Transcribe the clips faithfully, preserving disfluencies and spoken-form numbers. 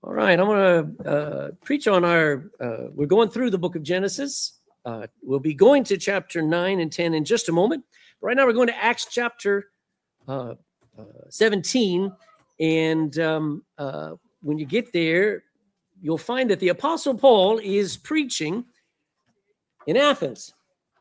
All right, I'm going to uh, preach on our, uh, we're going through the book of Genesis. Uh, we'll be going to chapter nine and ten in just a moment. But right now we're going to Acts chapter uh, uh, seventeen. And um, uh, when you get there, you'll find that the Apostle Paul is preaching in Athens.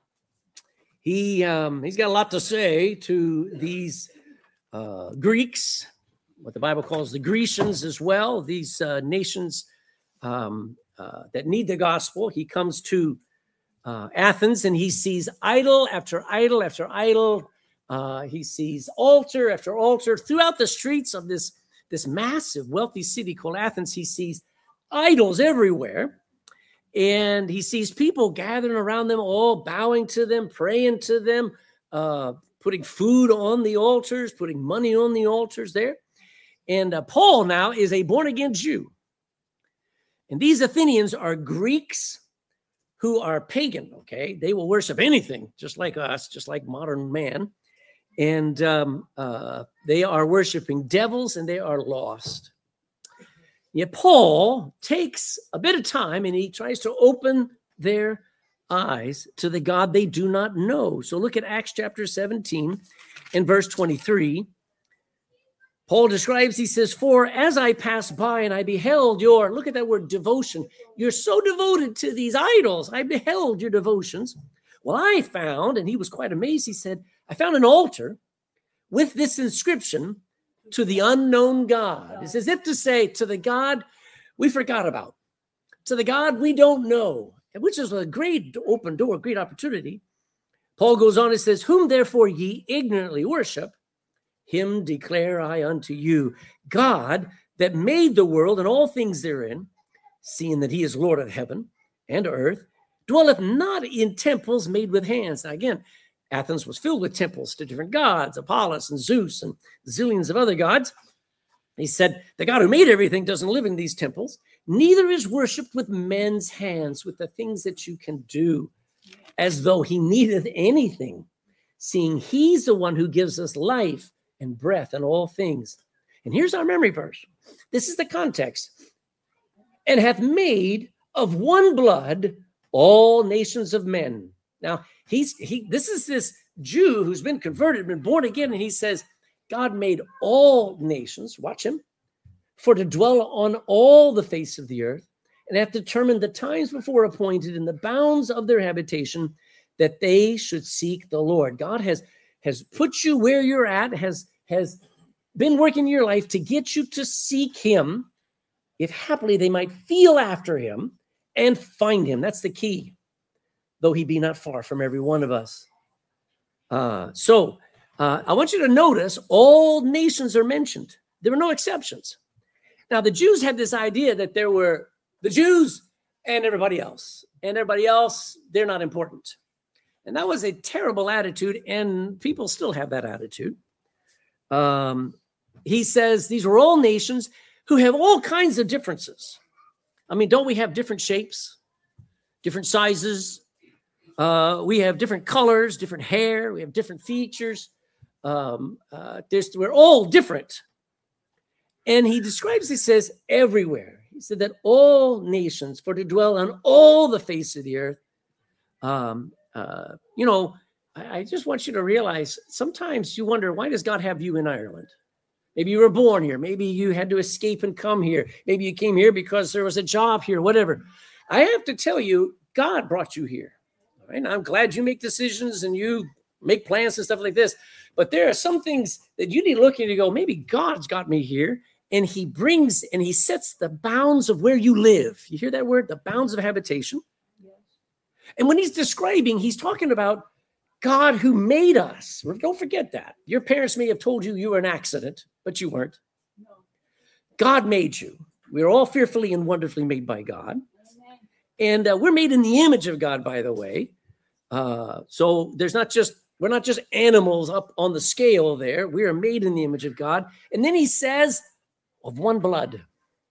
He, um, he's got a lot to say to these uh, Greeks, what the Bible calls the Grecians as well, these uh, nations um, uh, that need the gospel. He comes to uh, Athens and he sees idol after idol after idol. Uh, he sees altar after altar throughout the streets of this, this massive, wealthy city called Athens. He sees idols everywhere. And he sees people gathering around them, all bowing to them, praying to them, uh, putting food on the altars, putting money on the altars there. And uh, Paul now is a born-again Jew. And these Athenians are Greeks who are pagan, okay? They will worship anything, just like us, just like modern man. And um, uh, they are worshiping devils and they are lost. Yet Paul takes a bit of time and he tries to open their eyes to the God they do not know. So look at Acts chapter seventeen and verse twenty-three. Paul describes, he says, "For as I passed by and I beheld your," look at that word, devotion. "You're so devoted to these idols. I beheld your devotions. Well, I found," and he was quite amazed. He said, "I found an altar with this inscription, to the unknown God." It's as if to say, to the God we forgot about, to the God we don't know, which is a great open door, great opportunity. Paul goes on and says, "Whom therefore ye ignorantly worship, him declare I unto you, God that made the world and all things therein, seeing that he is Lord of heaven and earth, dwelleth not in temples made with hands." Now again, Athens was filled with temples to different gods, Apollos and Zeus and zillions of other gods. He said, the God who made everything doesn't live in these temples, neither is worshipped with men's hands, with the things that you can do, as though he needeth anything, seeing he's the one who gives us life and breath and all things. And here's our memory verse. This is the context. "And hath made of one blood all nations of men." Now, he's he. This is this Jew who's been converted, been born again, and he says, God made all nations, watch him, for to dwell on all the face of the earth, and hath determined the times before appointed in the bounds of their habitation, that they should seek the Lord. God has, has put you where you're at, has, has been working your life to get you to seek him, if happily they might feel after him and find him. That's the key. Though he be not far from every one of us. Uh, so uh, I want you to notice all nations are mentioned. There were no exceptions. Now, the Jews had this idea that there were the Jews and everybody else. And everybody else, they're not important. And that was a terrible attitude, and people still have that attitude. Um, he says these were all nations who have all kinds of differences. I mean, don't we have different shapes, different sizes? Uh, we have different colors, different hair. We have different features. Um, uh, there's, we're all different. And he describes, he says, everywhere. He said that all nations, for to dwell on all the face of the earth. Um, uh, you know, I, I just want you to realize sometimes you wonder, why does God have you in Ireland? Maybe you were born here. Maybe you had to escape and come here. Maybe you came here because there was a job here, whatever. I have to tell you, God brought you here. And I'm glad you make decisions and you make plans and stuff like this. But there are some things that you need to look at and go, maybe God's got me here. And he brings and he sets the bounds of where you live. You hear that word? The bounds of habitation. Yes. And when he's describing, he's talking about God who made us. Don't forget that. Your parents may have told you you were an accident, but you weren't. No. God made you. We're all fearfully and wonderfully made by God. Amen. And uh, we're made in the image of God, by the way. Uh, so there's not just, we're not just animals up on the scale there. We are made in the image of God. And then he says, of one blood.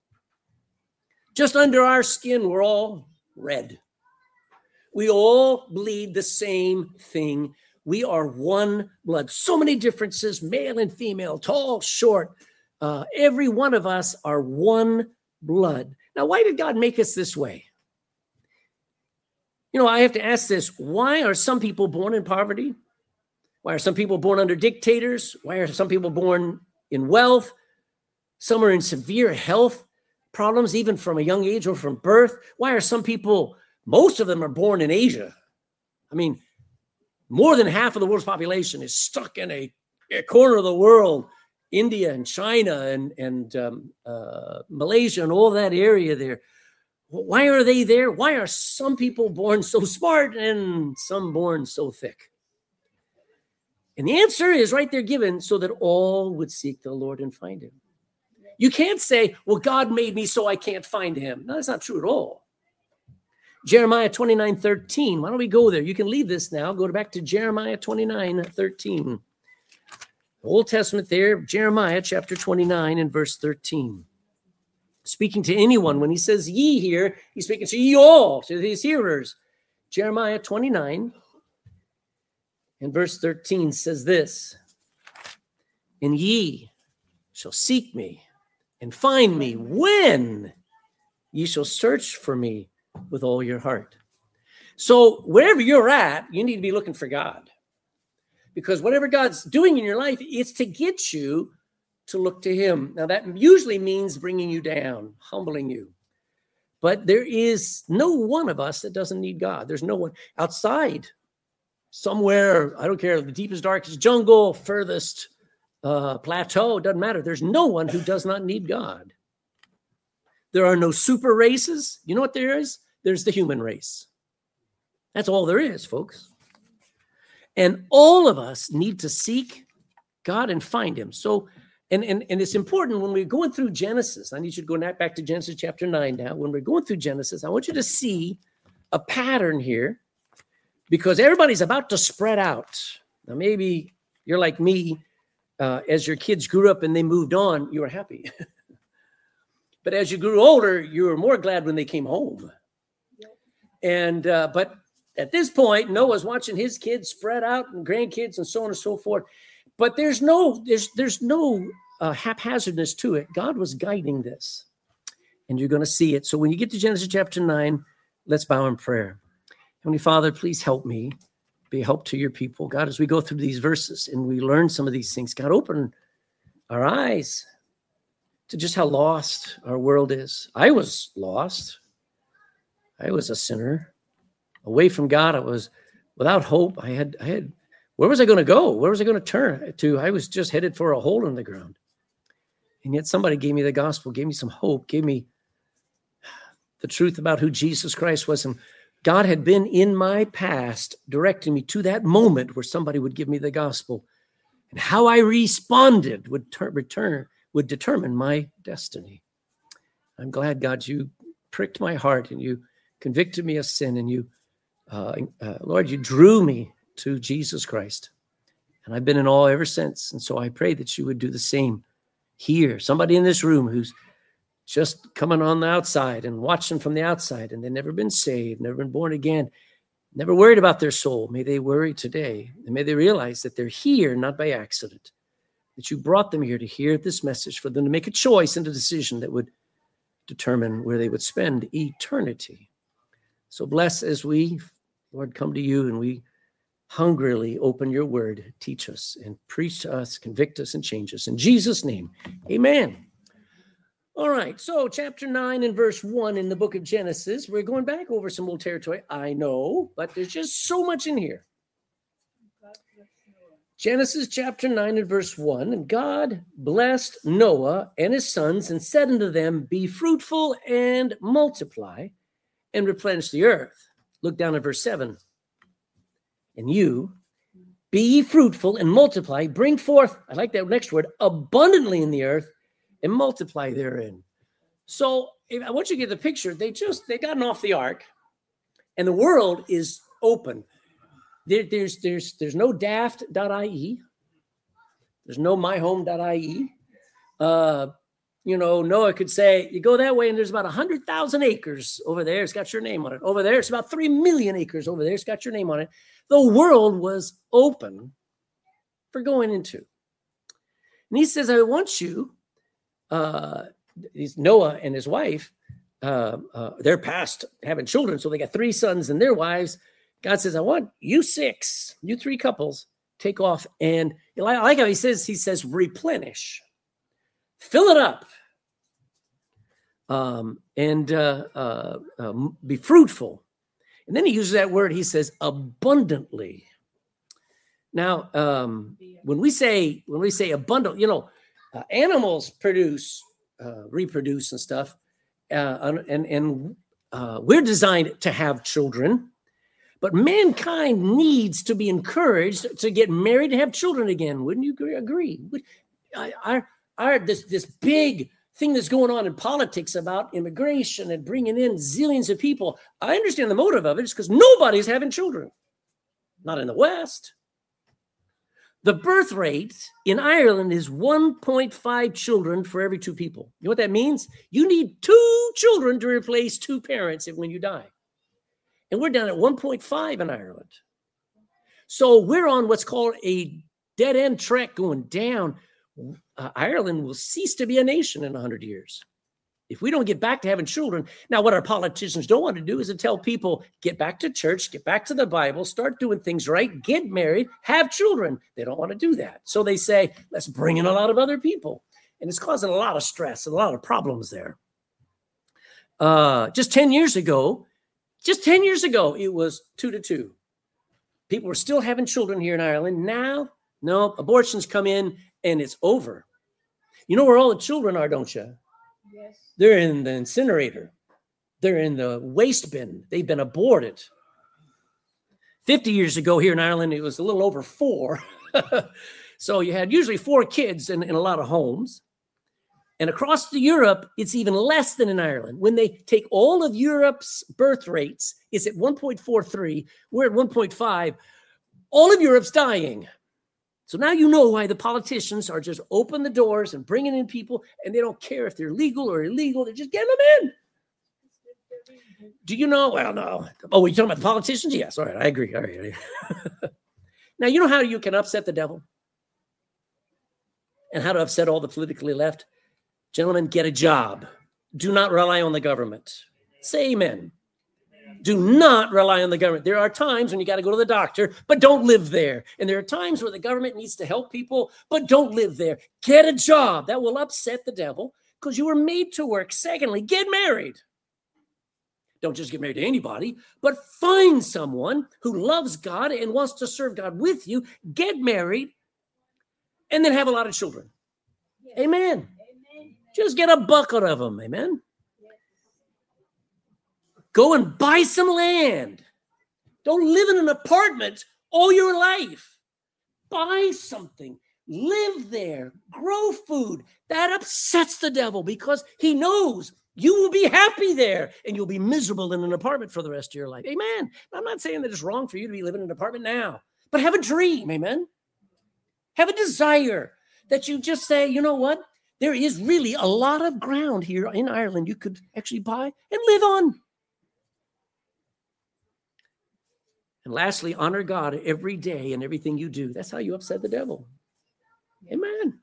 Just under our skin, we're all red. We all bleed the same thing. We are one blood. So many differences, male and female, tall, short. Uh, every one of us are one blood. Now, why did God make us this way? You know, I have to ask this. Why are some people born in poverty? Why are some people born under dictators? Why are some people born in wealth? Some are in severe health problems, even from a young age or from birth. Why are some people, most of them are born in Asia? I mean, more than half of the world's population is stuck in a, a corner of the world, India and China and, and um, uh, Malaysia and all that area there. Why are they there? Why are some people born so smart and some born so thick? And the answer is right there given, so that all would seek the Lord and find him. You can't say, well, God made me so I can't find him. No, that's not true at all. Jeremiah twenty-nine thirteen. Why don't we go there? You can leave this now. Go back to Jeremiah twenty-nine thirteen. Old Testament there, Jeremiah chapter twenty-nine and verse thirteen. Speaking to anyone, when he says ye here, he's speaking to ye all, to his hearers. Jeremiah twenty-nine and verse thirteen says this, and ye shall seek me and find me when ye shall search for me with all your heart. So wherever you're at, you need to be looking for God. Because whatever God's doing in your life, it's to get you to look to him. Now, that usually means bringing you down, humbling you. But there is no one of us that doesn't need God. There's no one outside, somewhere, I don't care, the deepest, darkest jungle, furthest uh, plateau, doesn't matter. There's no one who does not need God. There are no super races. You know what there is? There's the human race. That's all there is, folks. And all of us need to seek God and find him. So, and, and, and it's important when we're going through Genesis. I need you to go back to Genesis chapter nine now. When we're going through Genesis, I want you to see a pattern here, because everybody's about to spread out. Now, maybe you're like me. Uh, as your kids grew up and they moved on, you were happy. But as you grew older, you were more glad when they came home. And, uh, but at this point, Noah's watching his kids spread out and grandkids and so on and so forth. But there's no, there's, there's no uh, haphazardness to it. God was guiding this, and you're going to see it. So when you get to Genesis chapter nine, let's bow in prayer. Heavenly Father, please help me be a help to your people. God, as we go through these verses and we learn some of these things, God, open our eyes to just how lost our world is. I was lost. I was a sinner. Away from God, I was without hope. I had, I had, where was I going to go? Where was I going to turn to? I was just headed for a hole in the ground. And yet somebody gave me the gospel, gave me some hope, gave me the truth about who Jesus Christ was. And God had been in my past directing me to that moment where somebody would give me the gospel. And how I responded would ter- return, would determine my destiny. I'm glad, God, you pricked my heart and you convicted me of sin, and you, uh, uh, Lord, you drew me to Jesus Christ. And I've been in awe ever since. And so I pray that you would do the same here. Somebody in this room who's just coming on the outside and watching from the outside, and they've never been saved, never been born again, never worried about their soul. May they worry today. And may they realize that they're here not by accident, that you brought them here to hear this message, for them to make a choice and a decision that would determine where they would spend eternity. So bless as we, Lord, come to you and we hungrily open your word. Teach us and preach to us, convict us and change us. In Jesus' name, amen. All right, so chapter nine and verse one in the book of Genesis. We're going back over some old territory, I know, but there's just so much in here. Genesis chapter nine and verse one, and God blessed Noah and his sons and said unto them, be fruitful and multiply and replenish the earth. Look down at verse seven. And you, be ye fruitful and multiply, bring forth, I like that next word, abundantly in the earth, and multiply therein. So if, I want you to get the picture. They just, they gotten off the ark, and the world is open. There, there's, there's, there's no daft dot I E. There's no my home dot I E. Uh, you know, Noah could say, you go that way, and there's about one hundred thousand acres over there. It's got your name on it. Over there, it's about three million acres over there. It's got your name on it. The world was open for going into. And he says, I want you, uh, these Noah and his wife, uh, uh, they're past having children. So they got three sons and their wives. God says, I want you six, you three couples, take off. And I like how he says, he says, replenish, fill it up, um, and uh, uh, um, be fruitful. And then he uses that word, he says, abundantly. Now, um, when we say, when we say abundant, you know, uh, animals produce, uh, reproduce and stuff. Uh, and, and uh, we're designed to have children. But mankind needs to be encouraged to get married and have children again. Wouldn't you agree? Our, our, this, this big thing that's going on in politics about immigration and bringing in zillions of people, I understand the motive of it. It's because nobody's having children. Not in the West. The birth rate in Ireland is one point five children for every two people. You know what that means? You need two children to replace two parents if, when you die. And we're down at one point five in Ireland. So we're on what's called a dead-end track going down. Uh, Ireland will cease to be a nation in one hundred years. If we don't get back to having children. Now, what our politicians don't want to do is to tell people, get back to church, get back to the Bible, start doing things right, get married, have children. They don't want to do that. So they say, let's bring in a lot of other people. And it's causing a lot of stress and a lot of problems there. Uh, just ten years ago, Just ten years ago, it was two to two. People were still having children here in Ireland. Now, no, abortions come in and it's over. You know where all the children are, don't you? Yes. They're in the incinerator. They're in the waste bin. They've been aborted. fifty years ago here in Ireland, it was a little over four. So you had usually four kids in, in a lot of homes. And across the Europe, it's even less than in Ireland. When they take all of Europe's birth rates, it's at one point four three. We're at one point five. All of Europe's dying. So now you know why the politicians are just open the doors and bringing in people, and they don't care if they're legal or illegal. They're just getting them in. Do you know? Well, no. Oh, you're talking about the politicians? Yes. All right. I agree. All right. Now, you know how you can upset the devil? And how to upset all the politically left? Gentlemen, get a job. Do not rely on the government. Say amen. Do not rely on the government. There are times when you got to go to the doctor, but don't live there. And there are times where the government needs to help people, but don't live there. Get a job. That will upset the devil because you were made to work. Secondly, get married. Don't just get married to anybody, but find someone who loves God and wants to serve God with you. Get married and then have a lot of children. Yes. Amen. Amen. Just get a bucket of them. Amen. Yes. Go and buy some land. Don't live in an apartment all your life. Buy something. Live there. Grow food. That upsets the devil because he knows you will be happy there and you'll be miserable in an apartment for the rest of your life. Amen. I'm not saying that it's wrong for you to be living in an apartment now, but have a dream. Amen. Have a desire that you just say, you know what? There is really a lot of ground here in Ireland you could actually buy and live on. And lastly, honor God every day and everything you do. That's how you upset the devil. Amen.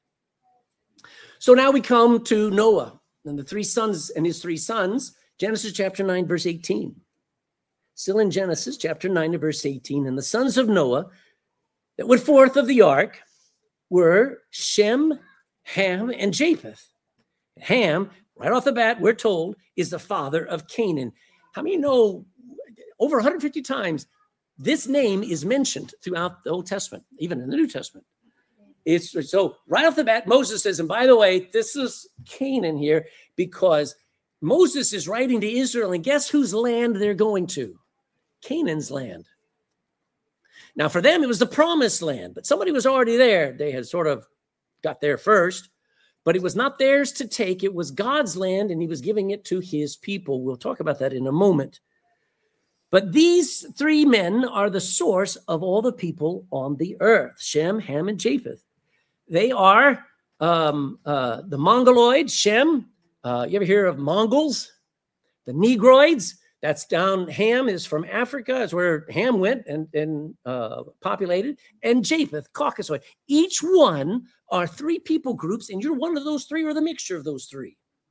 So now we come to Noah and the three sons and his three sons, Genesis chapter nine, verse eighteen. Still in Genesis chapter nine and verse eighteen. And the sons of Noah that went forth of the ark were Shem, Ham, and Japheth. Ham, right off the bat, we're told, is the father of Canaan. How many know over one hundred fifty times this name is mentioned throughout the Old Testament, even in the New Testament? It's so right off the bat, Moses says, and by the way, this is Canaan here because Moses is writing to Israel, and guess whose land they're going to? Canaan's land. Now, for them, it was the promised land, but somebody was already there. They had sort of got there first, but it was not theirs to take. It was God's land, and he was giving it to his people. We'll talk about that in a moment. But these three men are the source of all the people on the earth, Shem, Ham, and Japheth. They are um, uh, the Mongoloids, Shem. Uh, you ever hear of Mongols? The Negroids, that's down. Ham is from Africa. That's where Ham went and, and uh, populated. And Japheth, Caucasoid. Each one are three people groups, and you're one of those three or the mixture of those three.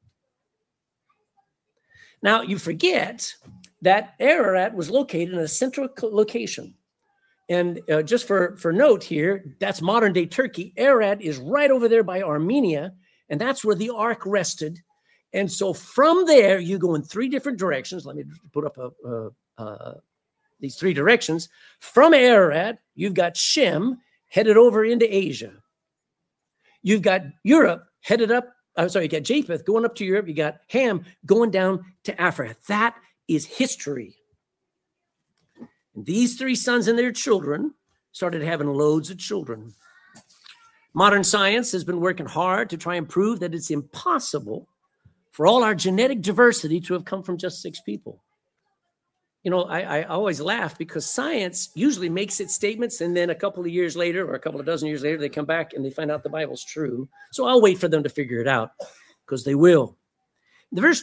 Now, you forget that Ararat was located in a central location. And uh, just for, for note here, that's modern-day Turkey. Ararat is right over there by Armenia, and that's where the ark rested. And so from there, you go in three different directions. Let me put up a, a, a, these three directions. From Ararat, you've got Shem headed over into Asia. You've got Europe headed up. I'm sorry, you got Japheth going up to Europe. You got Ham going down to Africa. That is history. And these three sons and their children started having loads of children. Modern science has been working hard to try and prove that it's impossible for all our genetic diversity to have come from just six people. You know, I, I always laugh because science usually makes its statements, and then a couple of years later or a couple of dozen years later, they come back and they find out the Bible's true. So I'll wait for them to figure it out because they will. The verse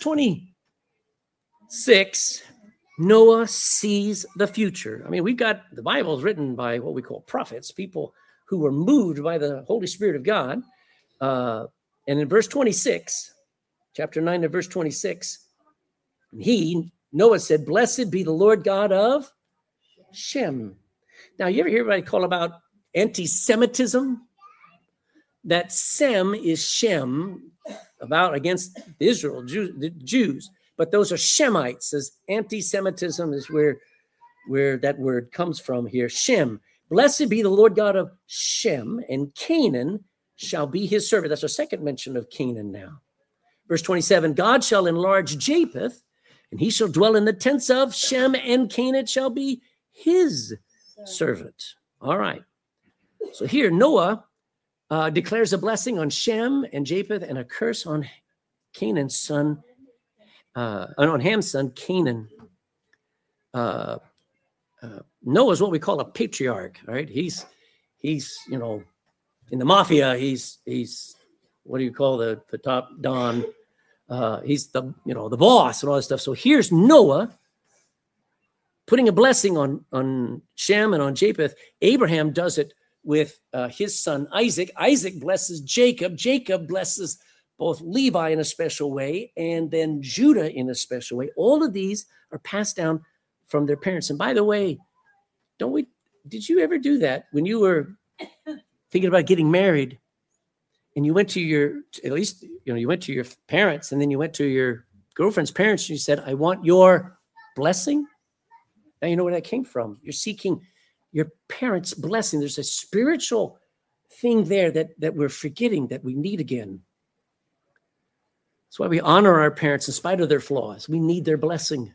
twenty-six, Noah sees the future. I mean, we've got the Bible is written by what we call prophets, people who were moved by the Holy Spirit of God. Uh, and in verse twenty-six, chapter nine and verse twenty-six, he, Noah said, "Blessed be the Lord God of Shem." Now, you ever hear anybody call about anti-Semitism? That Sem is Shem, about against Israel, Jew, the Jews. But those are Shemites. As anti-Semitism is where, where that word comes from here. Shem. Blessed be the Lord God of Shem, and Canaan shall be his servant. That's our second mention of Canaan now. Verse twenty-seven, God shall enlarge Japheth, and he shall dwell in the tents of Shem, and Canaan shall be his servant. All right. So here, Noah uh, declares a blessing on Shem and Japheth and a curse on Canaan's son, uh, on Ham's son, Canaan. Uh, uh, Noah's what we call a patriarch, right? He's, he's, you know, in the mafia, he's, he's, what do you call the, the top don? Uh, he's the, you know, the boss and all that stuff. So here's Noah putting a blessing on, on Shem and on Japheth. Abraham does it with uh, his son Isaac. Isaac blesses Jacob. Jacob blesses both Levi in a special way and then Judah in a special way. All of these are passed down from their parents. And by the way, don't we, did you ever do that when you were thinking about getting married? And you went to your, at least, you know, you went to your parents and then you went to your girlfriend's parents and you said, I want your blessing. Now you know where that came from. You're seeking your parents' blessing. There's a spiritual thing there that, that we're forgetting that we need again. That's why we honor our parents in spite of their flaws. We need their blessing.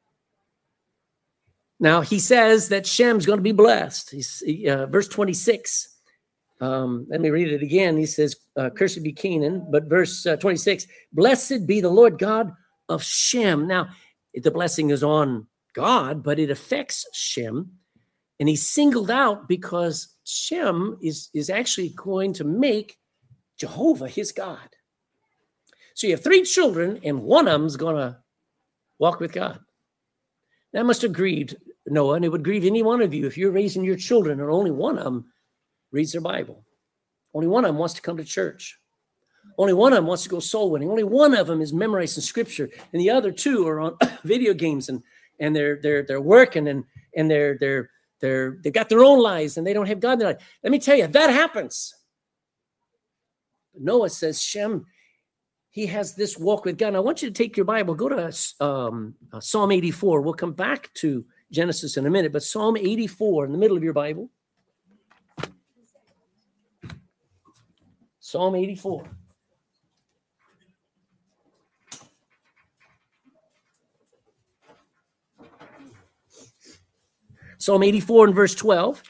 Now he says that Shem's going to be blessed. He's, uh, verse twenty-six. Um, let me read it again. He says, uh, cursed be Canaan, but verse uh, twenty-six, blessed be the Lord God of Shem. Now, the blessing is on God, but it affects Shem. And he's singled out because Shem is, is actually going to make Jehovah his God. So you have three children, and one of them's going to walk with God. That must have grieved Noah, and it would grieve any one of you if you're raising your children and only one of them reads their Bible. Only one of them wants to come to church. Only one of them wants to go soul winning. Only one of them is memorizing scripture, and the other two are on video games and and they're they're they're working and and they're they're they're they've got their own lives and they don't have God in their life. Let me tell you, that happens. But Noah says Shem, he has this walk with God. And I want you to take your Bible, go to um, uh, Psalm eighty-four. We'll come back to Genesis in a minute, but Psalm eighty-four in the middle of your Bible. Psalm eighty-four. Psalm eighty-four and verse twelve.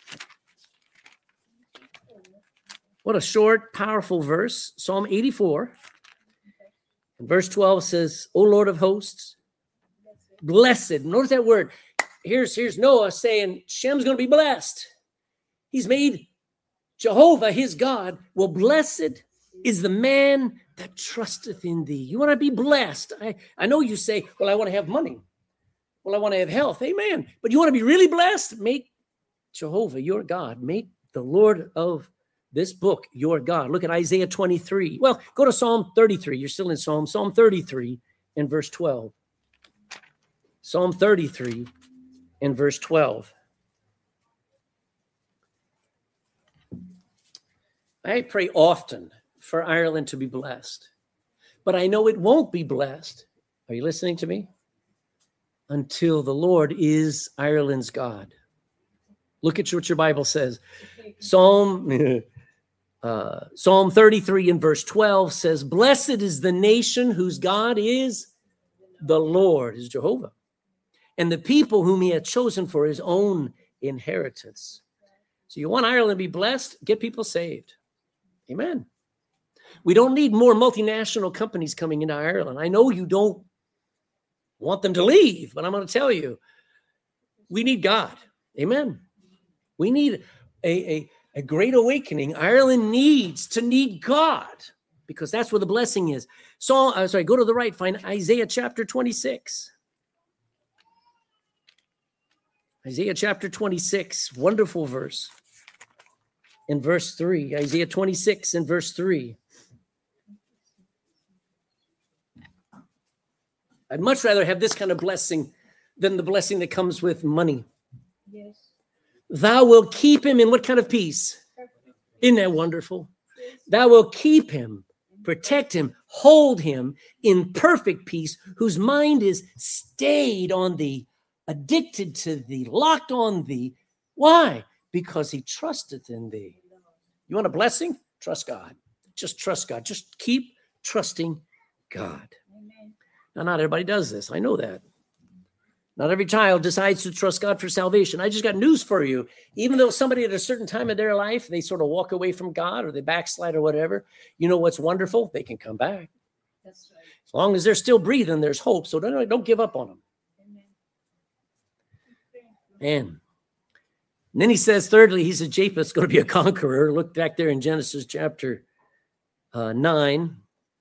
What a short, powerful verse. Psalm eighty-four. And verse twelve says, O Lord of hosts, blessed. Notice that word. Here's, here's Noah saying, Shem's going to be blessed. He's made Jehovah, his God. Well, blessed is the man that trusteth in thee. You want to be blessed. I, I know you say, well, I want to have money. Well, I want to have health. Amen. But you want to be really blessed? Make Jehovah your God. Make the Lord of this book your God. Look at Isaiah twenty-three. Well, go to Psalm thirty-three. You're still in Psalm. Psalm thirty-three and verse twelve. Psalm thirty-three and verse twelve. I pray often for Ireland to be blessed, but I know it won't be blessed. Are you listening to me? Until the Lord is Ireland's God. Look at what your Bible says. Psalm, uh, Psalm thirty-three and verse twelve says, blessed is the nation whose God is the Lord, is Jehovah, and the people whom he hath chosen for his own inheritance. So you want Ireland to be blessed? Get people saved. Amen. We don't need more multinational companies coming into Ireland. I know you don't want them to leave, but I'm going to tell you, we need God. Amen. We need a, a, a great awakening. Ireland needs to need God because that's where the blessing is. So, uh, sorry, go to the right, find Isaiah chapter twenty-six. Isaiah chapter twenty-six, wonderful verse. In verse three, Isaiah twenty-six and verse three. I'd much rather have this kind of blessing than the blessing that comes with money. Yes. Thou wilt keep him in what kind of peace? Isn't that wonderful? Yes. Thou wilt keep him, protect him, hold him in perfect peace, whose mind is stayed on thee, addicted to thee, locked on thee. Why? Because he trusteth in thee. You want a blessing? Trust God. Just trust God. Just keep trusting God. Amen. Now, not everybody does this. I know that. Not every child decides to trust God for salvation. I just got news for you. Even though somebody at a certain time of their life, they sort of walk away from God or they backslide or whatever, you know what's wonderful? They can come back. That's right. As long as they're still breathing, there's hope. So don't, don't give up on them. Amen. Man. And then he says, thirdly, he says, Japheth's going to be a conqueror. Look back there in Genesis chapter uh, nine,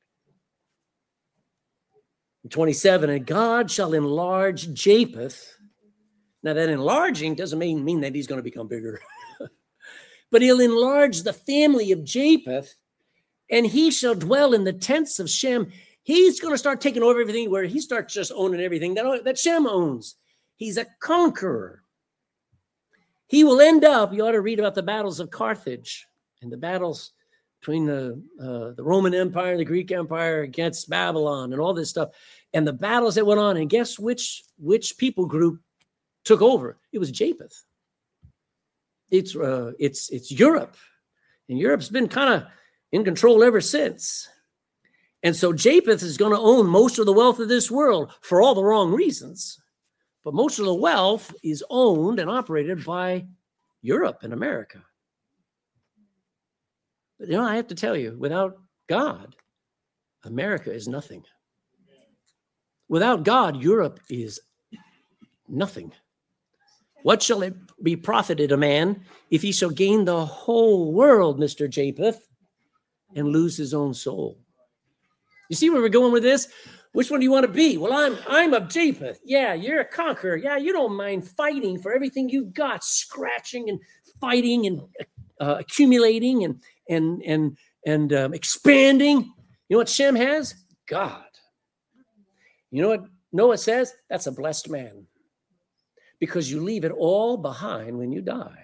twenty-seven. And God shall enlarge Japheth. Now, that enlarging doesn't mean, mean that he's going to become bigger. But he'll enlarge the family of Japheth, and he shall dwell in the tents of Shem. He's going to start taking over everything where he starts just owning everything that, that Shem owns. He's a conqueror. He will end up, you ought to read about the battles of Carthage and the battles between the, uh, the Roman Empire, the Greek Empire against Babylon and all this stuff, and the battles that went on. And guess which, which people group took over? It was Japheth. It's, uh, it's, it's Europe. And Europe's been kind of in control ever since. And so Japheth is going to own most of the wealth of this world for all the wrong reasons. But most of the wealth is owned and operated by Europe and America. But, you know, I have to tell you, without God, America is nothing. Without God, Europe is nothing. What shall it be profited a man if he shall gain the whole world, Mister Japheth, and lose his own soul? You see where we're going with this? Which one do you want to be? Well, I'm I'm of Japheth. Yeah, you're a conqueror. Yeah, you don't mind fighting for everything you've got, scratching and fighting and uh, accumulating and and and and um, expanding. You know what Shem has? God. You know what Noah says? That's a blessed man, because you leave it all behind when you die.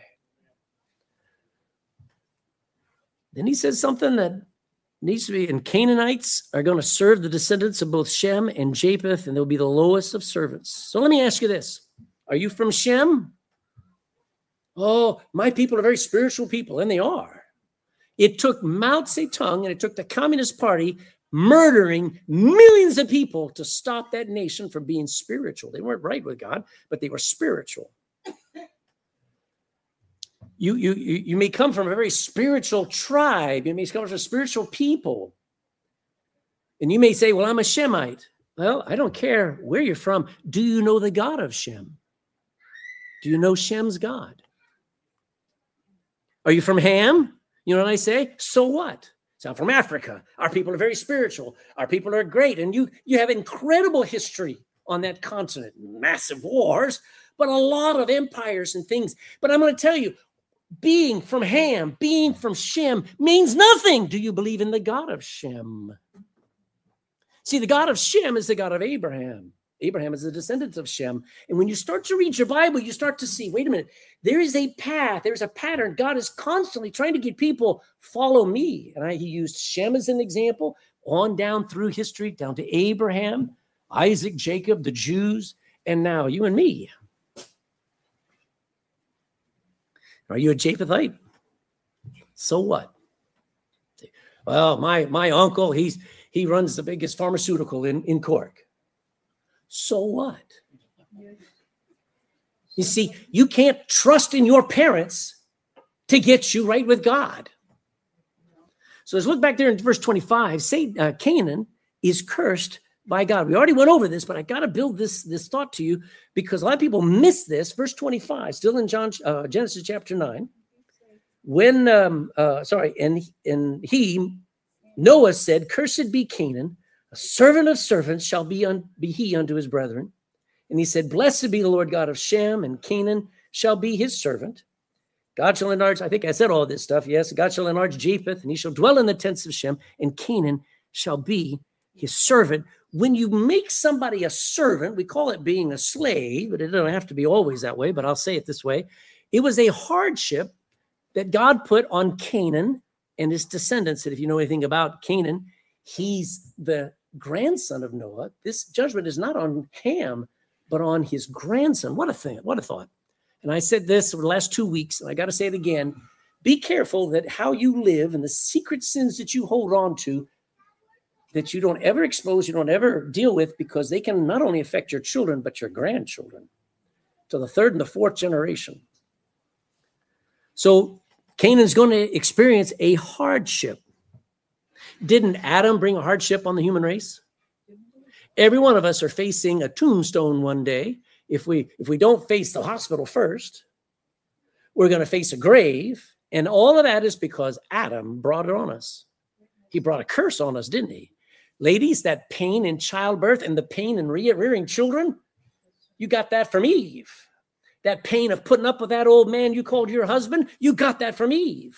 Then he says something that needs to be, and Canaanites are going to serve the descendants of both Shem and Japheth, and they'll be the lowest of servants. So let me ask you this. Are you from Shem? Oh, my people are very spiritual people, and they are. It took Mao Zedong and it took the Communist Party murdering millions of people to stop that nation from being spiritual. They weren't right with God, but they were spiritual. You, you, you may come from a very spiritual tribe. You may come from spiritual people. And you may say, well, I'm a Shemite. Well, I don't care where you're from. Do you know the God of Shem? Do you know Shem's God? Are you from Ham? You know what I say? So what? So I'm from Africa. Our people are very spiritual. Our people are great. And you, you have incredible history on that continent. Massive wars, but a lot of empires and things. But I'm going to tell you, being from Ham, being from Shem means nothing. Do you believe in the God of Shem? See, the God of Shem is the God of Abraham, Abraham is a descendant of Shem. And when you start to read your Bible, you start to see, wait a minute, there is a path, there's a pattern. God is constantly trying to get people, follow me. And I, he used Shem as an example, on down through history, down to Abraham, Isaac, Jacob, the Jews, and now you and me. Are you a Japhethite? So what? Well, my, my uncle, he's he runs the biggest pharmaceutical in, in Cork. So what? You see, you can't trust in your parents to get you right with God. So let's look back there in verse twenty-five. Say uh, Canaan is cursed by God. We already went over this, but I got to build this, this thought to you because a lot of people miss this. Verse twenty-five, still in John, uh, Genesis chapter nine. When, um, uh, sorry, and, and he, Noah said, cursed be Canaan, a servant of servants shall be, un, be he unto his brethren. And he said, blessed be the Lord God of Shem, and Canaan shall be his servant. God shall enlarge, I think I said all this stuff, yes. God shall enlarge Japheth, and he shall dwell in the tents of Shem, and Canaan shall be his servant. When you make somebody a servant, we call it being a slave, but it doesn't have to be always that way, but I'll say it this way. It was a hardship that God put on Canaan and his descendants. And if you know anything about Canaan, he's the grandson of Noah. This judgment is not on Ham, but on his grandson. What a thing, what a thought. And I said this over the last two weeks, and I got to say it again. Be careful that how you live and the secret sins that you hold on to, that you don't ever expose, you don't ever deal with, because they can not only affect your children, but your grandchildren to the third and the fourth generation. So Canaan's going to experience a hardship. Didn't Adam bring a hardship on the human race? Every one of us are facing a tombstone one day. If we if we don't face the hospital first, we're going to face a grave. And all of that is because Adam brought it on us. He brought a curse on us, didn't he? Ladies, that pain in childbirth and the pain in re- rearing children, you got that from Eve. That pain of putting up with that old man you called your husband, you got that from Eve.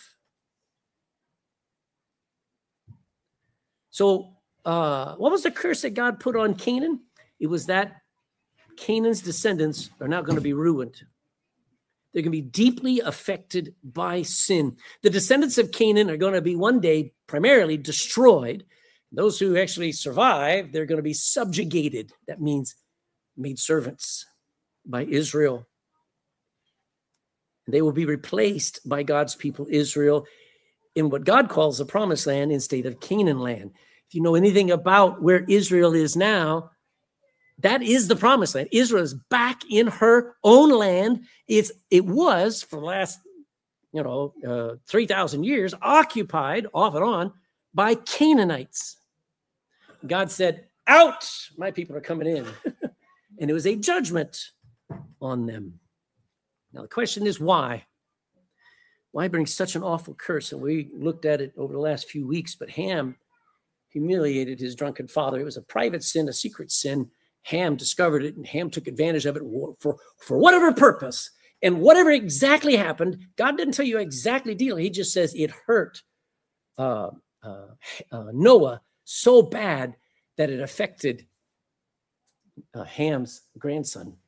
So uh, what was the curse that God put on Canaan? It was that Canaan's descendants are now going to be ruined. They're going to be deeply affected by sin. The descendants of Canaan are going to be one day primarily destroyed. Those who actually survive, they're going to be subjugated. That means made servants by Israel. They will be replaced by God's people, Israel, in what God calls the promised land instead of Canaan land. If you know anything about where Israel is now, that is the promised land. Israel is back in her own land. It's, it was for the last, you know, uh, three thousand years occupied off and on by Canaanites. God said, out, my people are coming in. And it was a judgment on them. Now, the question is why? Why bring such an awful curse? And we looked at it over the last few weeks, but Ham humiliated his drunken father. It was a private sin, a secret sin. Ham discovered it, and Ham took advantage of it for, for whatever purpose. And whatever exactly happened, God didn't tell you exactly deal. He just says it hurt uh, uh, uh, Noah so bad that it affected uh, Ham's grandson.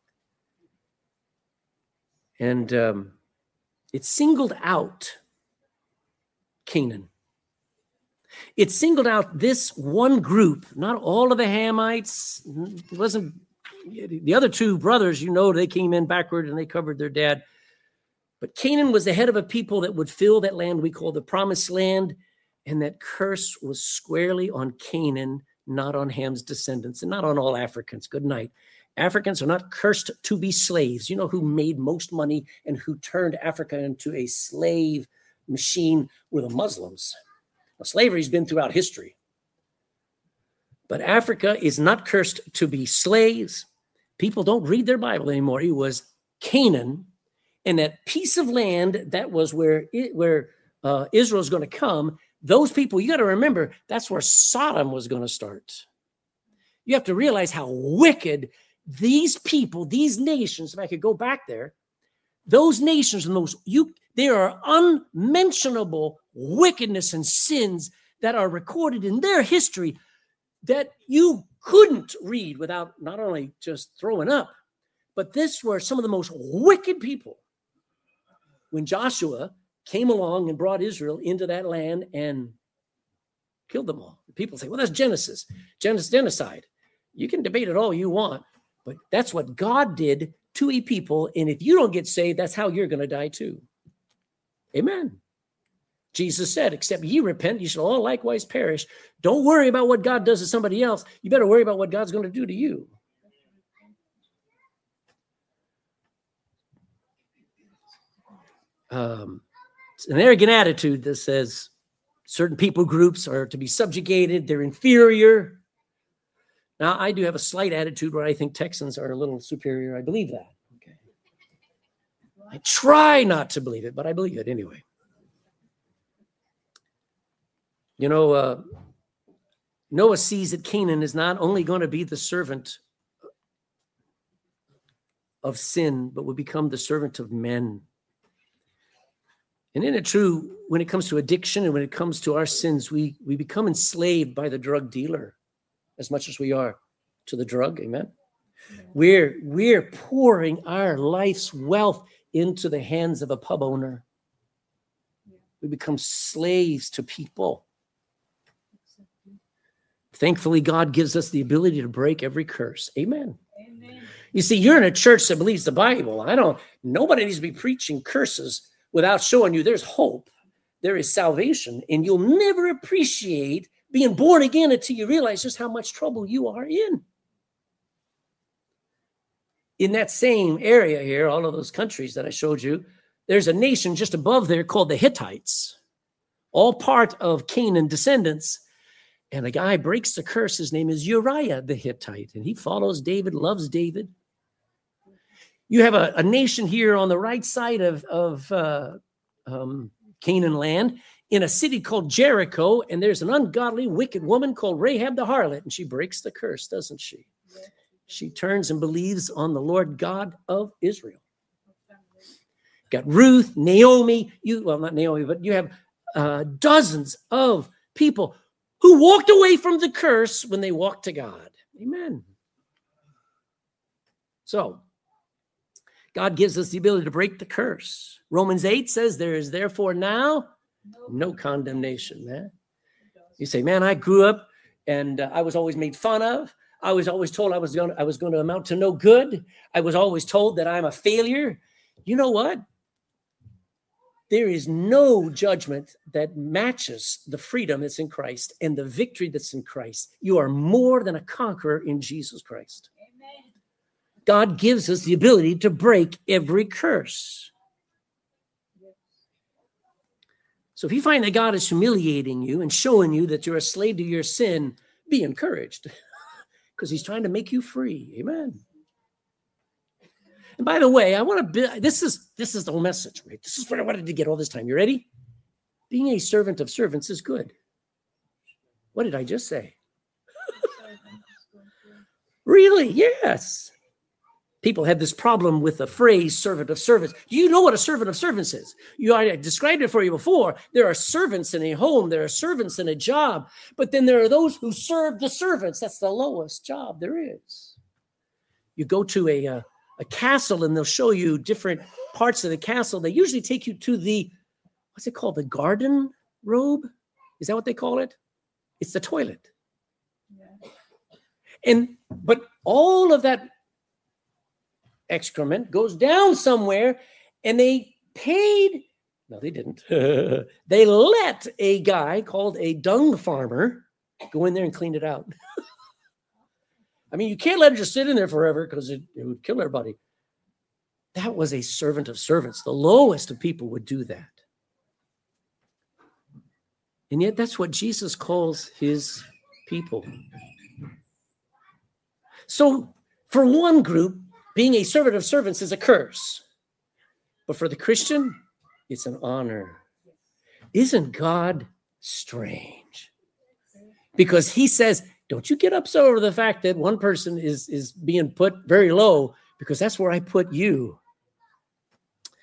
And um, it singled out Canaan. It singled out this one group, not all of the Hamites. It wasn't the other two brothers, you know, they came in backward and they covered their dad. But Canaan was the head of a people that would fill that land we call the promised land. And that curse was squarely on Canaan, not on Ham's descendants, and not on all Africans. Good night. Africans are not cursed to be slaves. You know who made most money and who turned Africa into a slave machine were the Muslims. Now, slavery's been throughout history. But Africa is not cursed to be slaves. People don't read their Bible anymore. It was Canaan, and that piece of land that was where it, where uh, Israel is going to come. Those people, you got to remember, that's where Sodom was going to start. You have to realize how wicked these people, these nations, if I could go back there, those nations and those, you, there are unmentionable wickedness and sins that are recorded in their history. that you couldn't read without not only just throwing up, but this were some of the most wicked people. When Joshua came along and brought Israel into that land and killed them all. People say, well, that's Genesis, Genesis genocide. You can debate it all you want, but that's what God did to a people. And if you don't get saved, that's how you're going to die too. Amen. Jesus said, except ye repent, you shall all likewise perish. Don't worry about what God does to somebody else. You better worry about what God's going to do to you. Um, it's an arrogant attitude that says certain people groups are to be subjugated. They're inferior. Now, I do have a slight attitude where I think Texans are a little superior. I believe that. Okay. I try not to believe it, but I believe it anyway. You know, uh, Noah sees that Canaan is not only going to be the servant of sin, but will become the servant of men. And isn't it true, when it comes to addiction and when it comes to our sins, we, we become enslaved by the drug dealer as much as we are to the drug, amen? Yeah. We're, we're pouring our life's wealth into the hands of a pub owner. Yeah. We become slaves to people. Thankfully, God gives us the ability to break every curse. Amen. Amen. You see, you're in a church that believes the Bible. I don't, nobody needs to be preaching curses without showing you there's hope, there is salvation, and you'll never appreciate being born again until you realize just how much trouble you are in. In that same area here, all of those countries that I showed you, there's a nation just above there called the Hittites, all part of Canaan descendants. And a guy breaks the curse. His name is Uriah the Hittite, and he follows David, loves David. You have a, a nation here on the right side of, of uh, um, Canaan land in a city called Jericho, and there's an ungodly, wicked woman called Rahab the harlot, and she breaks the curse, doesn't she? She turns and believes on the Lord God of Israel. Got Ruth, Naomi, you well, not Naomi, but you have uh, dozens of people who walked away from the curse when they walked to God. Amen. So, God gives us the ability to break the curse. Romans eight says there is therefore now no condemnation, man. You say, man, I grew up and uh, I was always made fun of. I was always told I was going to, I was going to amount to no good. I was always told that I'm a failure. You know what? There is no judgment that matches the freedom that's in Christ and the victory that's in Christ. You are more than a conqueror in Jesus Christ. Amen. God gives us the ability to break every curse. So if you find that God is humiliating you and showing you that you're a slave to your sin, be encouraged because he's trying to make you free. Amen. And by the way, I want to be, this is this is the whole message, right? This is what I wanted to get all this time. You ready? Being a servant of servants is good. What did I just say? Really? Yes. People have this problem with the phrase servant of servants. You know what a servant of servants is. You I described it for you before. There are servants in a home. There are servants in a job. But then there are those who serve the servants. That's the lowest job there is. You go to a, uh, a castle and they'll show you different parts of the castle. They usually take you to the, what's it called? The garden robe? Is that what they call it? It's the toilet. Yeah. And, but all of that excrement goes down somewhere, and they paid, no, they didn't. They let a guy called a dung farmer go in there and clean it out. I mean, you can't let it just sit in there forever because it, it would kill everybody. That was a servant of servants. The lowest of people would do that. And yet that's what Jesus calls his people. So for one group, being a servant of servants is a curse. But for the Christian, it's an honor. Isn't God strange? Because he says, don't you get upset over the fact that one person is, is being put very low, because that's where I put you.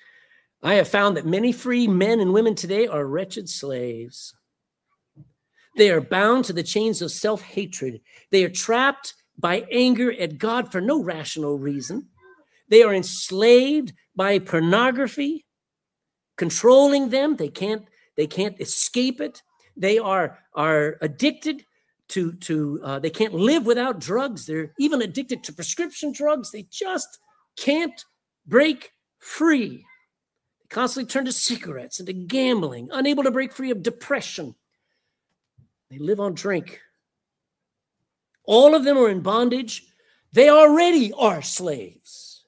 I have found that many free men and women today are wretched slaves. They are bound to the chains of self-hatred. They are trapped by anger at God for no rational reason. They are enslaved by pornography, controlling them. They can't, they can't escape it. They are, are addicted to, to uh, they can't live without drugs. They're even addicted to prescription drugs. They just can't break free. They constantly turn to cigarettes and to gambling, unable to break free of depression. They live on drink. All of them are in bondage. They already are slaves.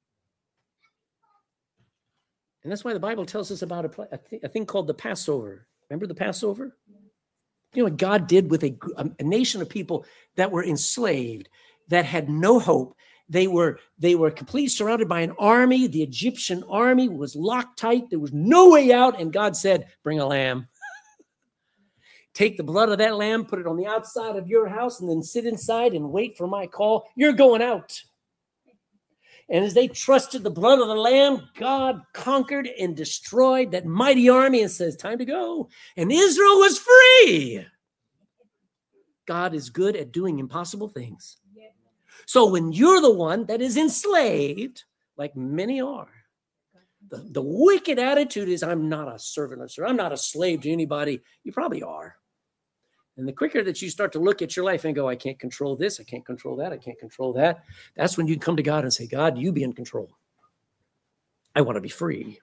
And that's why the Bible tells us about a, a, th- a thing called the Passover. Remember the Passover? You know what God did with a, a nation of people that were enslaved, that had no hope. They were, they were completely surrounded by an army. The Egyptian army was locked tight. There was no way out. And God said, bring a lamb. Take the blood of that lamb, put it on the outside of your house, and then sit inside and wait for my call. You're going out. And as they trusted the blood of the lamb, God conquered and destroyed that mighty army and says, time to go. And Israel was free. God is good at doing impossible things. So when you're the one that is enslaved, like many are, the, the wicked attitude is, I'm not a servant of sir. I'm not a slave to anybody. You probably are. And the quicker that you start to look at your life and go, I can't control this, I can't control that, I can't control that, that's when you come to God and say, God, you be in control. I want to be free.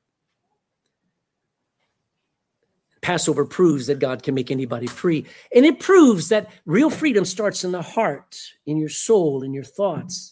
Passover proves that God can make anybody free. And it proves that real freedom starts in the heart, in your soul, in your thoughts.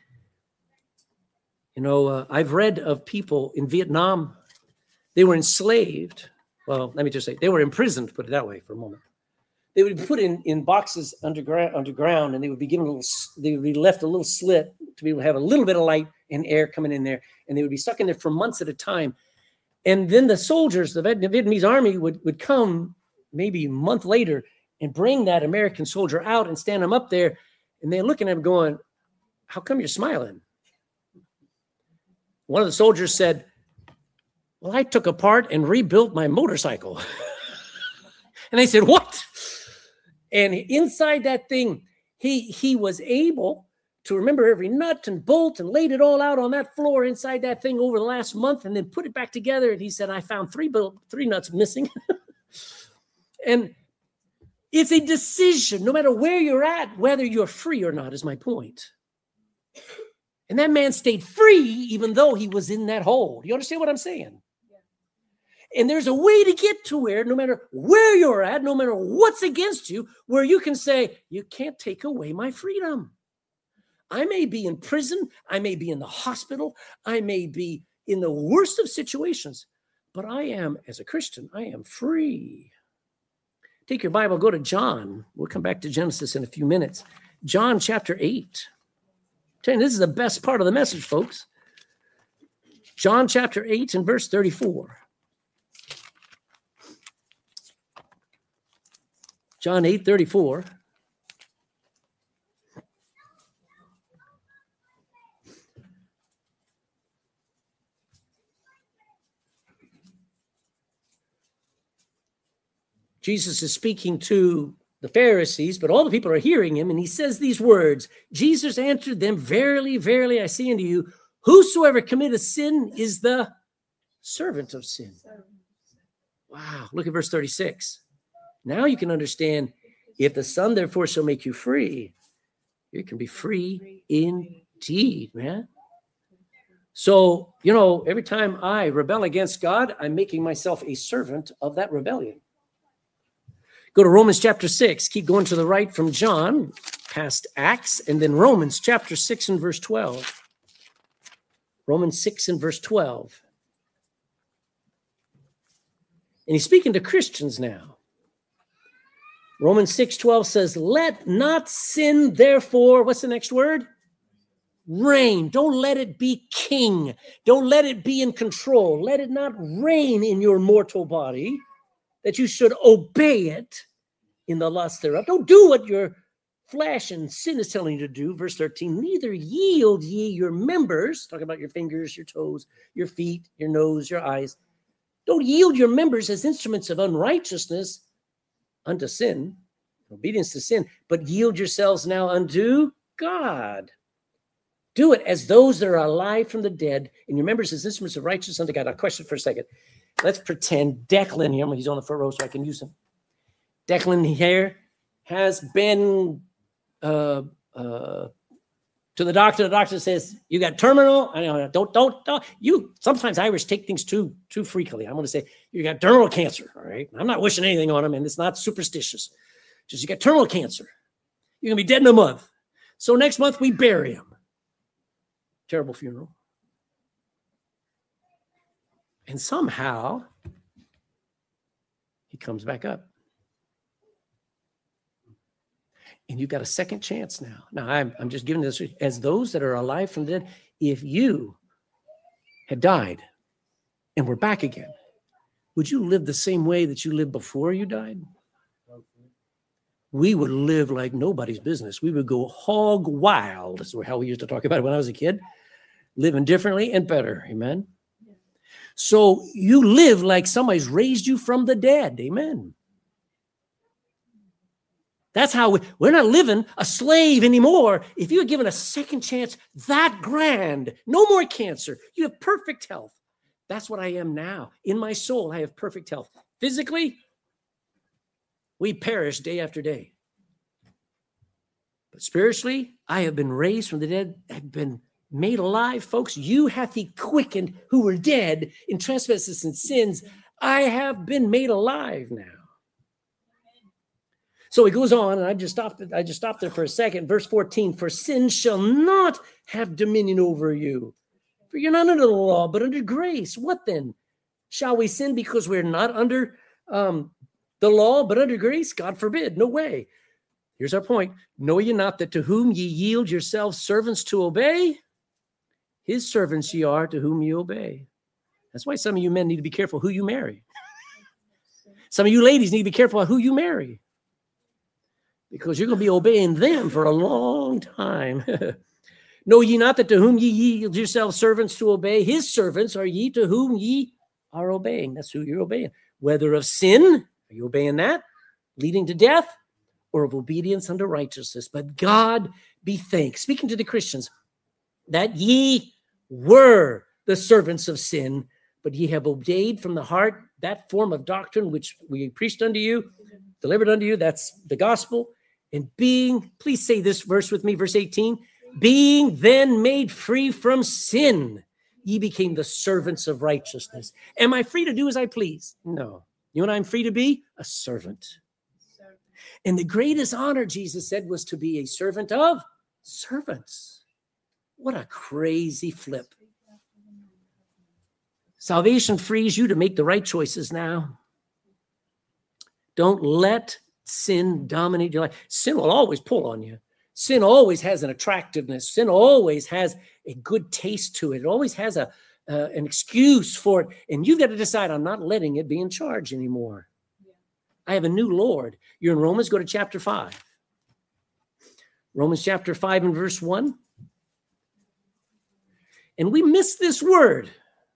You know, uh, I've read of people in Vietnam, they were enslaved. Well, let me just say, they were imprisoned, put it that way for a moment. They would be put in, in boxes underground, underground, and they would be given a little, they would be left a little slit to be able to have a little bit of light and air coming in there. And they would be stuck in there for months at a time. And then the soldiers, the Vietnamese army would, would come maybe a month later and bring that American soldier out and stand him up there. And they're looking at him going, how come you're smiling? One of the soldiers said, well, I took apart and rebuilt my motorcycle. And they said, what? And inside that thing, he, he was able to remember every nut and bolt and laid it all out on that floor inside that thing over the last month and then put it back together. And he said, I found three, three nuts missing. And it's a decision, no matter where you're at, whether you're free or not, is my point. And that man stayed free even though he was in that hole. Do you understand what I'm saying? And there's a way to get to where, no matter where you're at, no matter what's against you, where you can say, you can't take away my freedom. I may be in prison. I may be in the hospital. I may be in the worst of situations, but I am, as a Christian, I am free. Take your Bible, go to John. We'll come back to Genesis in a few minutes. John chapter eight. I'm telling you, this is the best part of the message, folks. John chapter eight and verse thirty-four. John eight thirty-four. Jesus is speaking to the Pharisees, but all the people are hearing him, and he says these words. Jesus answered them, verily, verily, I say unto you, whosoever committeth sin is the servant of sin. Wow, look at verse thirty-six. Now you can understand, if the Son therefore shall make you free, you can be free indeed, man. So, you know, every time I rebel against God, I'm making myself a servant of that rebellion. Go to Romans chapter six. Keep going to the right from John, past Acts, and then Romans chapter six and verse twelve. Romans six and verse twelve. And he's speaking to Christians now. Romans six twelve says, let not sin, therefore, what's the next word? Reign. Don't let it be king. Don't let it be in control. Let it not reign in your mortal body, that you should obey it in the lust thereof. Don't do what your flesh and sin is telling you to do. Verse thirteen, neither yield ye your members, talking about your fingers, your toes, your feet, your nose, your eyes. Don't yield your members as instruments of unrighteousness unto sin, obedience to sin, but yield yourselves now unto God. Do it as those that are alive from the dead, and your members as instruments of righteousness unto God. I'll question for a second. Let's pretend Declan here, he's on the front row so I can use him. Declan here has been uh, uh, to the doctor. The doctor says, you got terminal. I know, don't, don't, don't. You, sometimes Irish take things too, too frequently. I'm going to say, you got terminal cancer, all right? I'm not wishing anything on him, and it's not superstitious. Just you got terminal cancer. You're going to be dead in a month. So next month we bury him. Terrible funeral. And somehow he comes back up. And you've got a second chance now. Now, I'm, I'm just giving this as those that are alive from the dead. If you had died and were back again, would you live the same way that you lived before you died? We would live like nobody's business. We would go hog wild. That's how we used to talk about it when I was a kid. Living differently and better. Amen. So you live like somebody's raised you from the dead. Amen. That's how we, we're not living a slave anymore. If you were given a second chance that grand, no more cancer, you have perfect health. That's what I am now. In my soul, I have perfect health. Physically, we perish day after day. But spiritually, I have been raised from the dead. I've been made alive, folks. You hath he quickened who were dead in trespasses and sins. I have been made alive now. So he goes on, and I just stopped. I just stopped there for a second. Verse fourteen: For sin shall not have dominion over you, for you're not under the law, but under grace. What then? Shall we sin because we're not under um, the law, but under grace? God forbid. No way. Here's our point: Know ye not that to whom ye yield yourselves servants to obey, his servants ye are to whom ye obey. That's why some of you men need to be careful who you marry. Some of you ladies need to be careful who you marry, because you're going to be obeying them for a long time. Know ye not that to whom ye yield yourselves servants to obey, his servants are ye to whom ye are obeying. That's who you're obeying. Whether of sin, are you obeying that, leading to death, or of obedience unto righteousness? But God be thanked, speaking to the Christians, that ye were the servants of sin, but ye have obeyed from the heart that form of doctrine which we preached unto you, delivered unto you. That's the gospel. And being, please say this verse with me, verse eighteen, being then made free from sin, ye became the servants of righteousness. Am I free to do as I please? No. You know what I'm free to be? A servant. servant. And the greatest honor, Jesus said, was to be a servant of servants. What a crazy flip. Salvation frees you to make the right choices now. Don't let sin dominate your life. Sin will always pull on you. Sin always has an attractiveness. Sin always has a good taste to it. It always has a uh, an excuse for it. And you've got to decide, I'm not letting it be in charge anymore. Yeah. I have a new Lord. You're in Romans, go to chapter five. Romans chapter five and verse one. And we miss this word.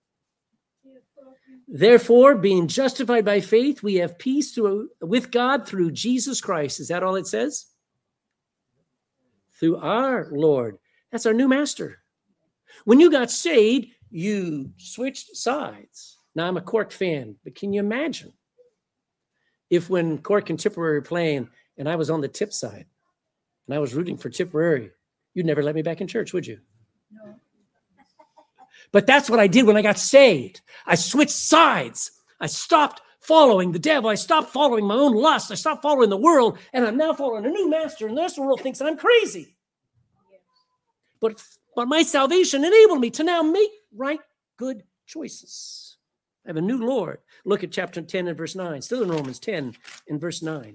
Therefore, being justified by faith, we have peace through, with God through Jesus Christ. Is that all it says? Through our Lord. That's our new master. When you got saved, you switched sides. Now, I'm a Cork fan, but can you imagine if when Cork and Tipperary were playing and I was on the Tip side and I was rooting for Tipperary, you'd never let me back in church, would you? No. But that's what I did when I got saved. I switched sides. I stopped following the devil. I stopped following my own lust. I stopped following the world, and I'm now following a new master, and the rest of the world thinks I'm crazy. But, but my salvation enabled me to now make right, good choices. I have a new Lord. Look at chapter ten and verse nine. Still in Romans ten and verse nine.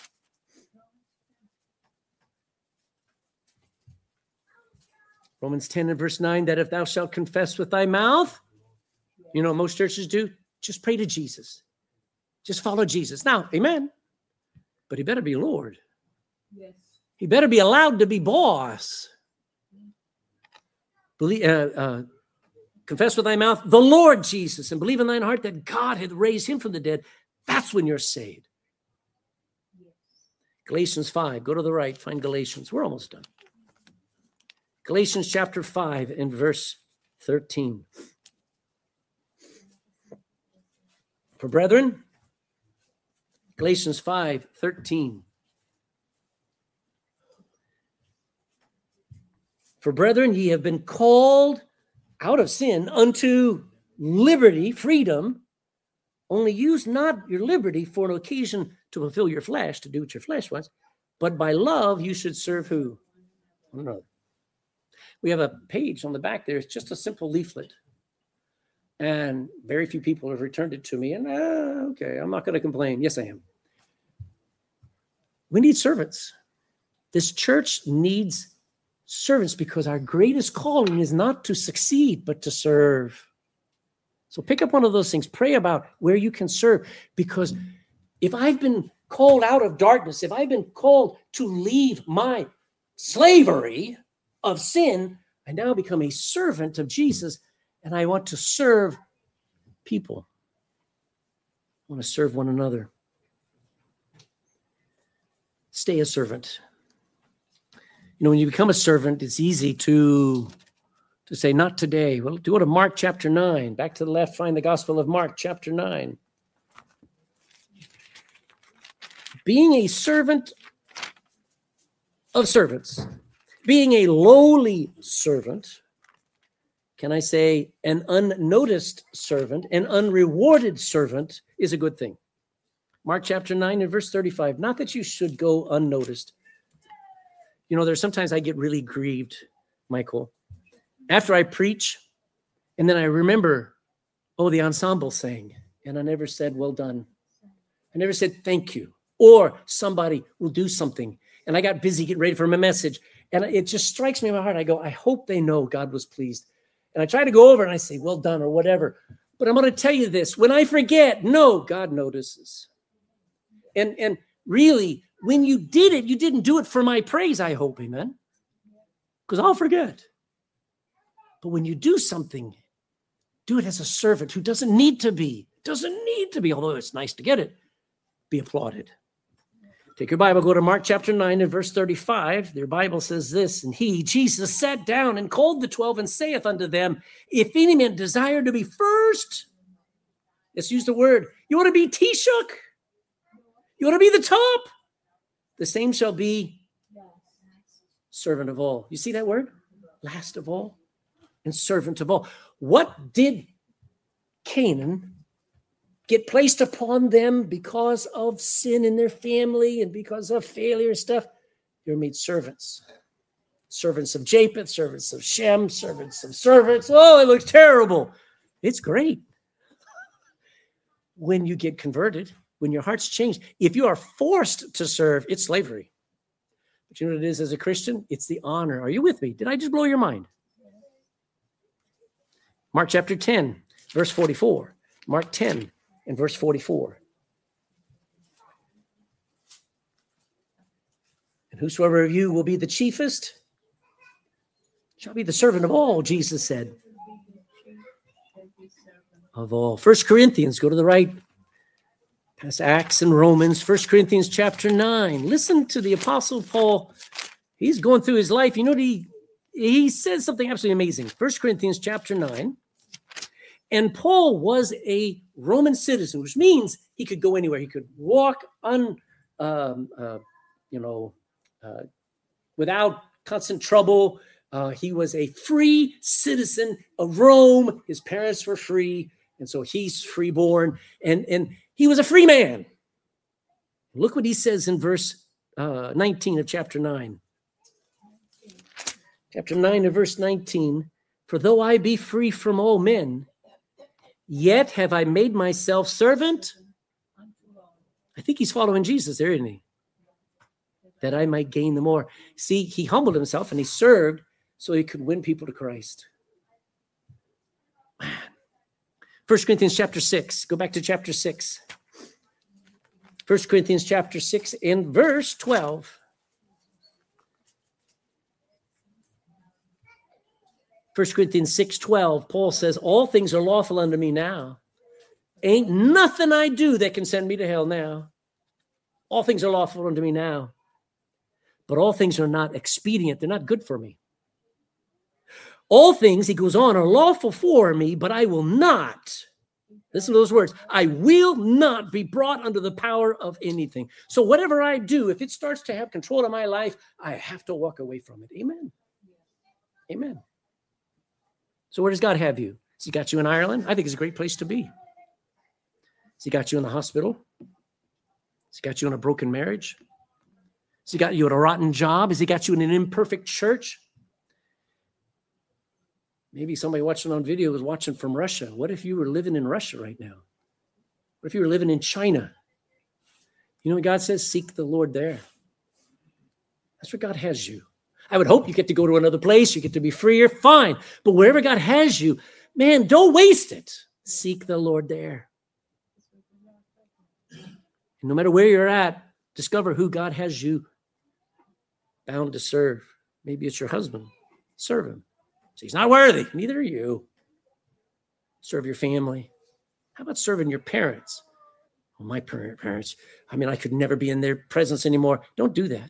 Romans ten and verse nine, that if thou shalt confess with thy mouth, you know what most churches do? Just pray to Jesus. Just follow Jesus. Now, amen. But he better be Lord. Yes. He better be allowed to be boss. Believe, uh, uh, confess with thy mouth the Lord Jesus and believe in thine heart that God hath raised him from the dead. That's when you're saved. Galatians five. Go to the right. Find Galatians. We're almost done. Galatians chapter five and verse thirteen. For brethren, Galatians five thirteen. For brethren, ye have been called out of sin unto liberty, freedom. Only use not your liberty for an occasion to fulfill your flesh, to do what your flesh wants, but by love you should serve who? One another. We have a page on the back there. It's just a simple leaflet. And very few people have returned it to me. And uh, okay, I'm not going to complain. Yes, I am. We need servants. This church needs servants because our greatest calling is not to succeed, but to serve. So pick up one of those things. Pray about where you can serve. Because if I've been called out of darkness, if I've been called to leave my slavery of sin, I now become a servant of Jesus, and I want to serve people. I want to serve one another. Stay a servant. You know, when you become a servant, it's easy to, to say, not today. Well, go to Mark chapter nine. Back to the left, find the Gospel of Mark chapter nine. Being a servant of servants, being a lowly servant, can I say an unnoticed servant, an unrewarded servant is a good thing. Mark chapter nine and verse thirty-five, not that you should go unnoticed. You know, there's sometimes I get really grieved, Michael, after I preach, and then I remember, oh, the ensemble sang, and I never said, well done. I never said, thank you. Or somebody will do something, and I got busy getting ready for my message, and it just strikes me in my heart. I go, I hope they know God was pleased. And I try to go over and I say, well done, or whatever. But I'm going to tell you this. When I forget, no, God notices. And, and really, when you did it, you didn't do it for my praise, I hope, amen? Because I'll forget. But when you do something, do it as a servant who doesn't need to be, doesn't need to be, although it's nice to get it, be applauded. Take your Bible, go to Mark chapter nine and verse thirty-five. Their Bible says this, and he, Jesus, sat down and called the twelve and saith unto them, if any man desire to be first, let's use the word, you want to be Taoiseach? You want to be the top? The same shall be servant of all. You see that word? Last of all and servant of all. What did Canaan get placed upon them because of sin in their family and because of failure and stuff? You're made servants. Servants of Japheth, servants of Shem, servants of servants. Oh, it looks terrible. It's great. When you get converted, when your heart's changed, if you are forced to serve, it's slavery. But you know what it is as a Christian? It's the honor. Are you with me? Did I just blow your mind? Mark chapter ten, verse forty-four. Mark ten and verse forty-four. And whosoever of you will be the chiefest shall be the servant of all, Jesus said. Of all. First Corinthians, go to the right. Past Acts and Romans, First Corinthians chapter nine. Listen to the Apostle Paul. He's going through his life. You know what he, he says something absolutely amazing. First Corinthians chapter nine. And Paul was a Roman citizen, which means he could go anywhere. He could walk un, um, uh, you know, uh, without constant trouble. Uh, he was a free citizen of Rome. His parents were free, and so he's freeborn. And, and he was a free man. Look what he says in verse uh, nineteen of chapter nine. Chapter nine of verse nineteen. For though I be free from all men, yet have I made myself servant. I think he's following Jesus there, isn't he? That I might gain the more. See, he humbled himself and he served so he could win people to Christ. First Corinthians chapter six. Go back to chapter six. First Corinthians chapter six and verse twelve. First Corinthians six twelve, Paul says, all things are lawful unto me now. Ain't nothing I do that can send me to hell now. All things are lawful unto me now. but all things are not expedient. They're not good for me. All things, he goes on, are lawful for me, but I will not. Listen to those words. I will not be brought under the power of anything. So whatever I do, if it starts to have control of my life, I have to walk away from it. Amen. Amen. So where does God have you? Has he got you in Ireland? I think it's a great place to be. Has he got you in the hospital? Has he got you in a broken marriage? Has he got you at a rotten job? Has he got you in an imperfect church? Maybe somebody watching on video was watching from Russia. What if you were living in Russia right now? What if you were living in China? You know what God says? Seek the Lord there. That's where God has you. I would hope you get to go to another place. You get to be freer. Fine. But wherever God has you, man, don't waste it. Seek the Lord there. And no matter where you're at, discover who God has you bound to serve. Maybe it's your husband. Serve him. So he's not worthy. Neither are you. Serve your family. How about serving your parents? Well, my parents, I mean, I could never be in their presence anymore. Don't do that.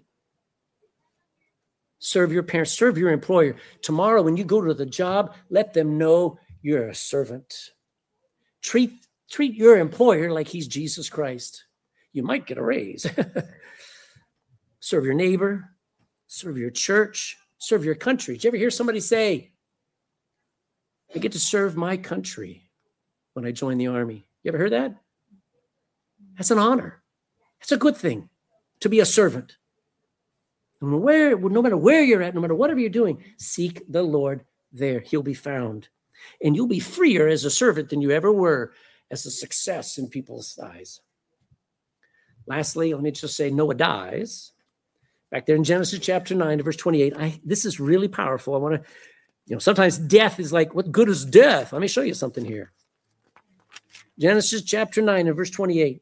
Serve your parents. Serve your employer. Tomorrow, when you go to the job, let them know you're a servant. Treat, treat your employer like he's Jesus Christ. You might get a raise. Serve your neighbor. Serve your church. Serve your country. Did you ever hear somebody say, I get to serve my country when I join the army? You ever heard that? That's an honor. That's a good thing to be a servant. No matter where, no matter where you're at, no matter whatever you're doing, seek the Lord there. He'll be found. And you'll be freer as a servant than you ever were as a success in people's eyes. Lastly, let me just say Noah dies. Back there in Genesis chapter nine, verse twenty-eight. I, this is really powerful. I want to, you know, sometimes death is like, what good is death? Let me show you something here. Genesis chapter nine and verse twenty-eight.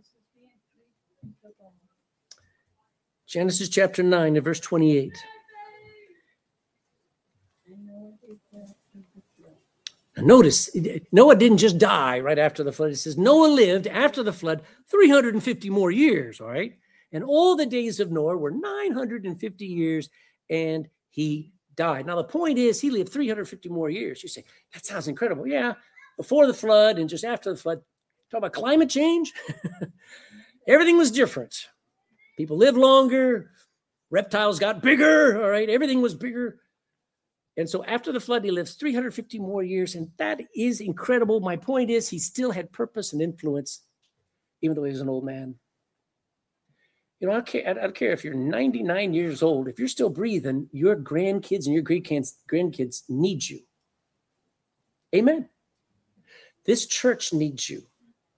Genesis chapter nine and verse twenty-eight. Now notice, Noah didn't just die right after the flood. It says Noah lived after the flood three hundred fifty more years, all right? And all the days of Noah were nine hundred fifty years, and he died. Now, the point is, he lived three hundred fifty more years. You say, that sounds incredible. Yeah, before the flood and just after the flood. Talk about climate change. Everything was different. People lived longer. Reptiles got bigger, all right? Everything was bigger. And so after the flood, he lives three hundred fifty more years, and that is incredible. My point is, he still had purpose and influence, even though he was an old man. You know, I don't care, I don't care if you're ninety-nine years old. If you're still breathing, your grandkids and your great-grandkids grandkids need you. Amen. This church needs you.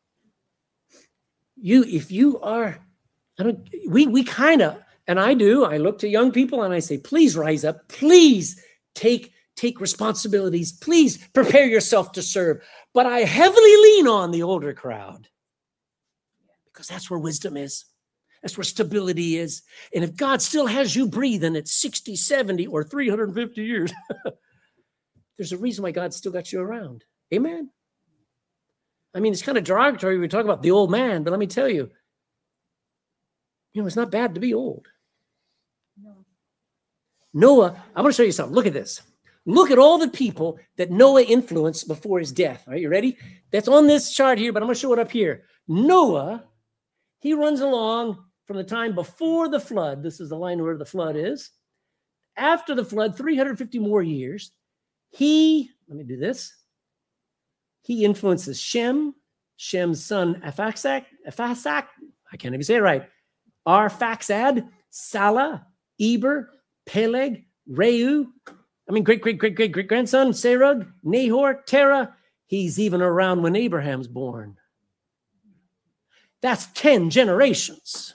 You, if you are, I don't, we, we kind of, and I do, I look to young people and I say, please rise up. Please take, take responsibilities. Please prepare yourself to serve. But I heavily lean on the older crowd because that's where wisdom is. That's where stability is. And if God still has you breathing at sixty, seventy, or three hundred fifty years, there's a reason why God's still got you around. Amen. I mean, it's kind of derogatory. We talk about the old man, but let me tell you, you know, it's not bad to be old. No. Noah, I want to show you something. Look at this. Look at all the people that Noah influenced before his death. All right, you ready? That's on this chart here, but I'm going to show it up here. Noah, he runs along from the time before the flood. This is the line where the flood is. After the flood, three hundred fifty more years. He, let me do this. He influences Shem, Shem's son Aphaxak, Aphaxak, I can't even say it right. Arphaxad, Salah, Eber, Peleg, Reu, I mean, great, great, great, great, great grandson, Serug, Nahor, Terah. He's even around when Abraham's born. That's ten generations.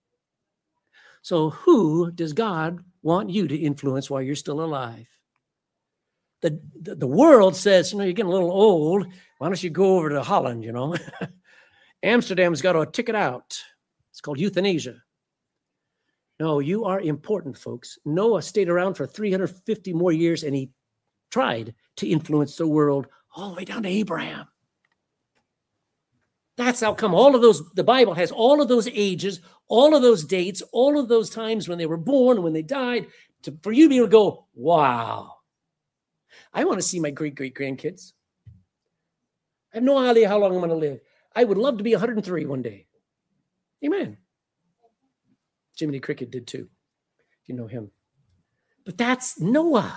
So who does God want you to influence while you're still alive? The, the, the world says, you know, you're getting a little old. Why don't you go over to Holland, you know? Amsterdam's got a ticket out. It's called euthanasia. No, you are important, folks. Noah stayed around for three hundred fifty more years, and he tried to influence the world all the way down to Abraham. That's how come all of those, the Bible has all of those ages, all of those dates, all of those times when they were born, when they died, to, for you to be able to go, wow. I want to see my great-great-grandkids. I have no idea how long I'm going to live. I would love to be one hundred three one day. Amen. Jiminy Cricket did too, if you know him. But that's Noah.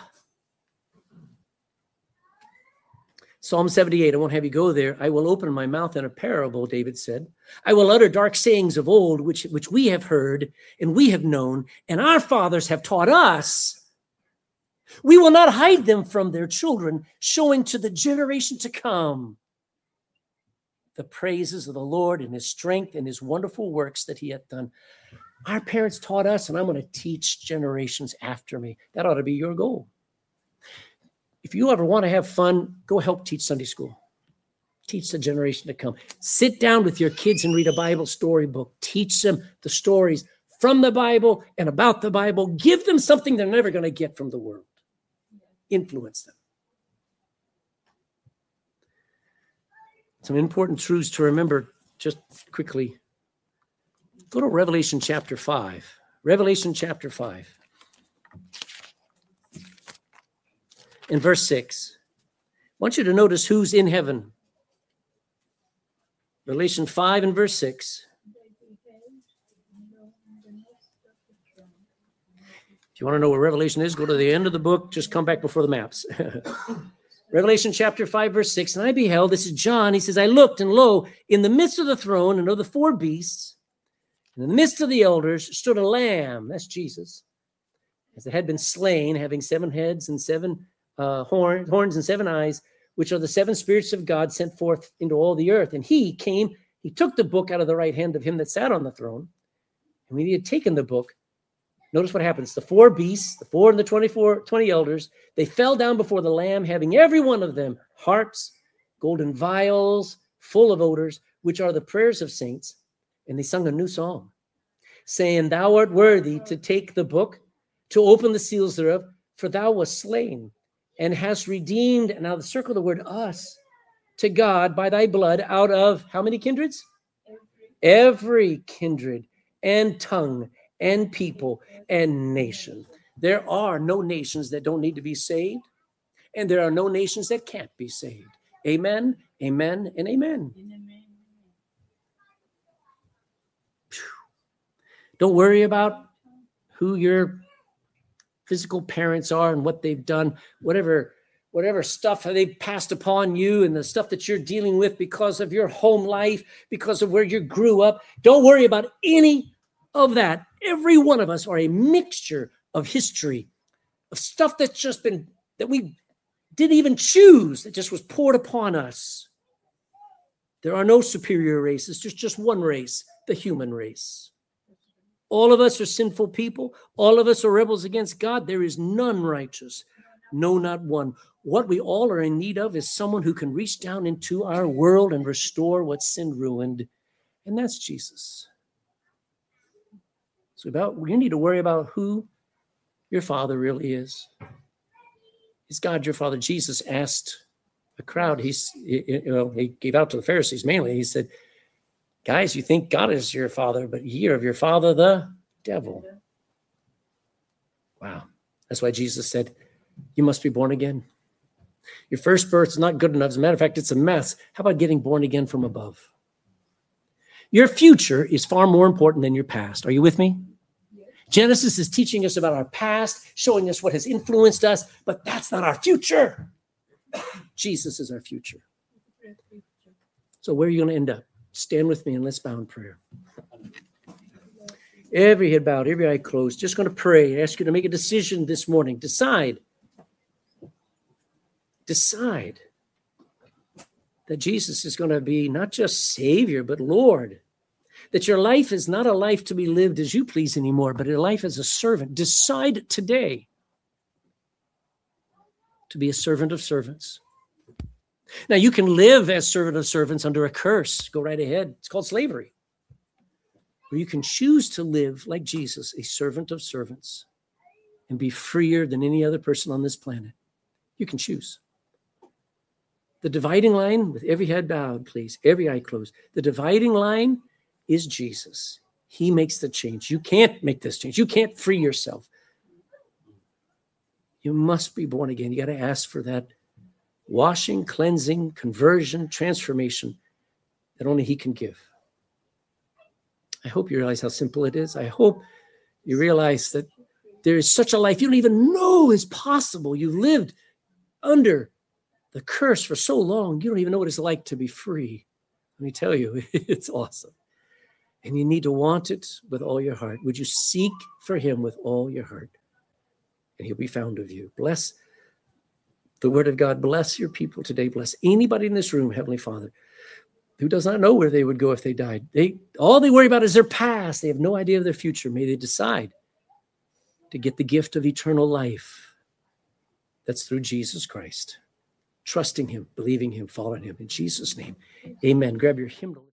Psalm seventy-eight, I won't have you go there. I will open my mouth in a parable, David said. I will utter dark sayings of old, which, which we have heard and we have known, and our fathers have taught us. We will not hide them from their children, showing to the generation to come the praises of the Lord and his strength and his wonderful works that he hath done. Our parents taught us, and I'm going to teach generations after me. That ought to be your goal. If you ever want to have fun, go help teach Sunday school. Teach the generation to come. Sit down with your kids and read a Bible storybook. Teach them the stories from the Bible and about the Bible. Give them something they're never going to get from the world. Influence them. Some important truths to remember just quickly. Go to Revelation chapter five. Revelation chapter five. In verse six. I want you to notice who's in heaven. Revelation five and verse six. If you want to know where Revelation is, go to the end of the book. Just come back before the maps. Revelation chapter five, verse six. And I beheld, this is John, he says, I looked, and lo, in the midst of the throne and of the four beasts, and in the midst of the elders stood a lamb, that's Jesus, as it had been slain, having seven heads and seven uh, horn, horns and seven eyes, which are the seven spirits of God sent forth into all the earth. And he came, he took the book out of the right hand of him that sat on the throne. And when he had taken the book, notice what happens. The four beasts, the four and the twenty-four, twenty elders, they fell down before the Lamb, having every one of them harps, golden vials, full of odors, which are the prayers of saints. And they sung a new song, saying, Thou art worthy to take the book, to open the seals thereof, for thou wast slain, and hast redeemed, and now the circle of the word us, to God by thy blood out of how many kindreds? Every kindred and tongue and people and nation. There are no nations that don't need to be saved, and there are no nations that can't be saved. Amen, amen, and amen. Amen. Don't worry about who your physical parents are and what they've done, whatever, whatever stuff they've passed upon you and the stuff that you're dealing with because of your home life, because of where you grew up. Don't worry about any of that. Every one of us are a mixture of history, of stuff that's just been, that we didn't even choose, that just was poured upon us. There are no superior races. There's just one race, the human race. All of us are sinful people. All of us are rebels against God. There is none righteous. No, not one. What we all are in need of is someone who can reach down into our world and restore what sin ruined. And that's Jesus. So about, you need to worry about who your father really is. Is God your father? Jesus asked a crowd, he's, you know, he gave out to the Pharisees mainly. He said, guys, you think God is your father, but ye are of your father, the devil. Wow. That's why Jesus said, you must be born again. Your first birth is not good enough. As a matter of fact, it's a mess. How about getting born again from above? Your future is far more important than your past. Are you with me? Genesis is teaching us about our past, showing us what has influenced us, but that's not our future. Jesus is our future. So where are you going to end up? Stand with me and let's bow in prayer. Every head bowed, every eye closed. Just going to pray. I ask you to make a decision this morning. Decide. Decide that Jesus is going to be not just Savior, but Lord. That your life is not a life to be lived as you please anymore, but a life as a servant. Decide today to be a servant of servants. Now, you can live as servant of servants under a curse. Go right ahead. It's called slavery. Or you can choose to live like Jesus, a servant of servants, and be freer than any other person on this planet. You can choose. The dividing line, with every head bowed, please, every eye closed. The dividing line is Jesus. He makes the change. You can't make this change. You can't free yourself. You must be born again. You got to ask for that washing, cleansing, conversion, transformation that only he can give. I hope you realize how simple it is. I hope you realize that there is such a life you don't even know is possible. You've lived under the curse for so long, you don't even know what it's like to be free. Let me tell you, it's awesome. And you need to want it with all your heart. Would you seek for him with all your heart? And he'll be found of you. Bless the word of God. Bless your people today. Bless anybody in this room, Heavenly Father, who does not know where they would go if they died. They all they worry about is their past. They have no idea of their future. May they decide to get the gift of eternal life. That's through Jesus Christ. Trusting him, believing him, following him. In Jesus' name, amen. Grab your hymnal.